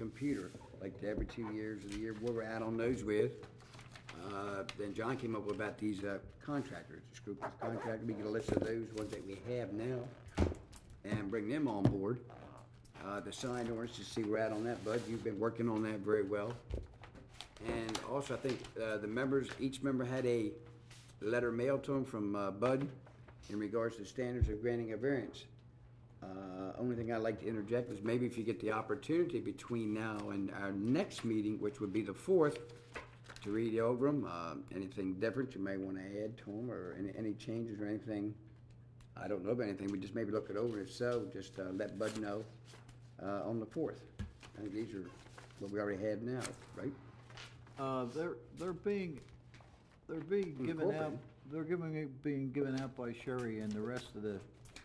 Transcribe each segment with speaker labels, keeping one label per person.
Speaker 1: computer, like every 2 years of the year, where we're at on those with. Then John came up with about these contractors, this group of contractors. We get a list of those ones that we have now and bring them on board. The sign ordinance to see where we're at on that, Bud. You've been working on that very well. And also, I think the members, each member had a letter mailed to them from Bud in regards to standards of granting a variance. Only thing I'd like to interject is maybe if you get the opportunity between now and our next meeting, which would be the 4th, to read over them, anything different you may want to add to them, or any changes or anything. I don't know of anything, we just maybe look it over. If so, just let Bud know on the 4th. I think these are what we already have now, right?
Speaker 2: They're being given out, being given out by Sherry and the rest of the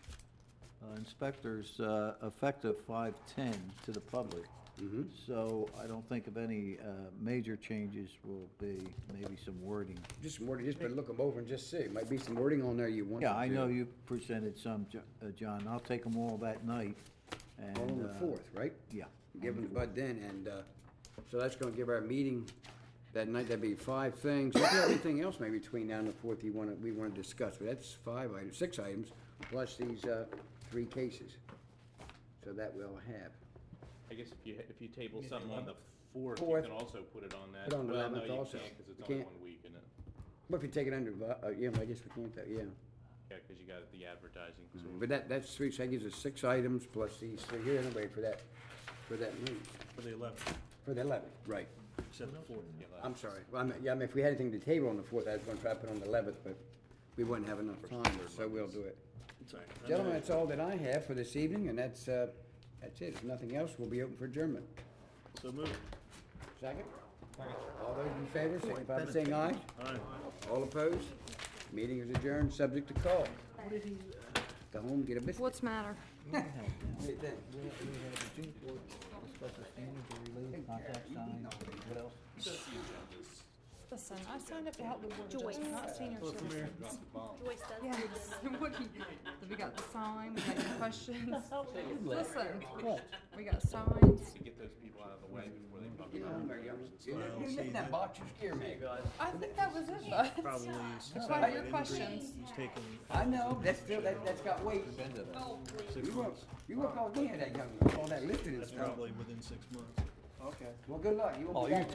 Speaker 2: inspectors, effective 5/10 to the public.
Speaker 1: Mm-hmm.
Speaker 2: So I don't think of any major changes. Will be maybe some wording.
Speaker 1: Just some wording, just look them over and just see. Might be some wording on there you want.
Speaker 2: Yeah, I know you presented some, John. I'll take them all that night. And,
Speaker 1: All on the 4th, right?
Speaker 2: Yeah.
Speaker 1: Give them to Bud then, and so that's gonna give our meeting that night. That'd be 5 things. If you have anything else maybe between now and the 4th we wanna discuss, but that's 6 items, plus these 3 cases. So that we'll have.
Speaker 3: I guess if you table something on the 4th, you
Speaker 1: Fourth.
Speaker 3: can also put it on that.
Speaker 1: Put on the
Speaker 3: Well, no,
Speaker 1: 11th
Speaker 3: you
Speaker 1: also.
Speaker 3: can't, because it's
Speaker 1: You
Speaker 3: only
Speaker 1: can't.
Speaker 3: 1 week, isn't it?
Speaker 1: But if you take it under, yeah, I guess we can't, yeah.
Speaker 3: Yeah, because you got the advertising. So
Speaker 1: But that's 3, so that gives us 6 items plus these 3 here anyway for that meeting.
Speaker 4: For the 11th,
Speaker 1: For the 11th, right.
Speaker 4: except the 4th.
Speaker 3: yeah,
Speaker 1: I'm sorry. Well, I mean, if we had anything to table on the 4th, I was gonna try to put on the 11th, but we wouldn't have enough time, so we'll do it.
Speaker 4: It's all right.
Speaker 1: Gentlemen, that's all that I have for this evening, and that's it. If nothing else, we'll be open for adjournment.
Speaker 4: So moved.
Speaker 1: Second? All those in favor, signify by saying aye.
Speaker 4: Aye.
Speaker 1: All opposed? Meeting is adjourned, subject to call. Go home, get a biscuit.
Speaker 5: What's the matter?
Speaker 2: We have the June 4th, special standards or related contact sign. What else?
Speaker 5: Listen, I signed up to help the board of adjustment, not senior citizens.
Speaker 6: Joyce does.
Speaker 5: Yes. We got the sign, we got your questions. Listen, we got signs.
Speaker 3: to get those people out of the way before they talk
Speaker 1: Get
Speaker 3: about
Speaker 1: home there, young. You get in that box, you scare me.
Speaker 5: I think that was it, bud.
Speaker 4: Probably
Speaker 5: That's why your questions.
Speaker 4: It's taken
Speaker 1: I know, that's still, that's got weight.
Speaker 4: 6 months.
Speaker 1: You work all day at that young, all that lifting and
Speaker 4: That's
Speaker 1: stuff.
Speaker 4: probably within 6 months.
Speaker 1: Okay. Well, good luck. You won't be back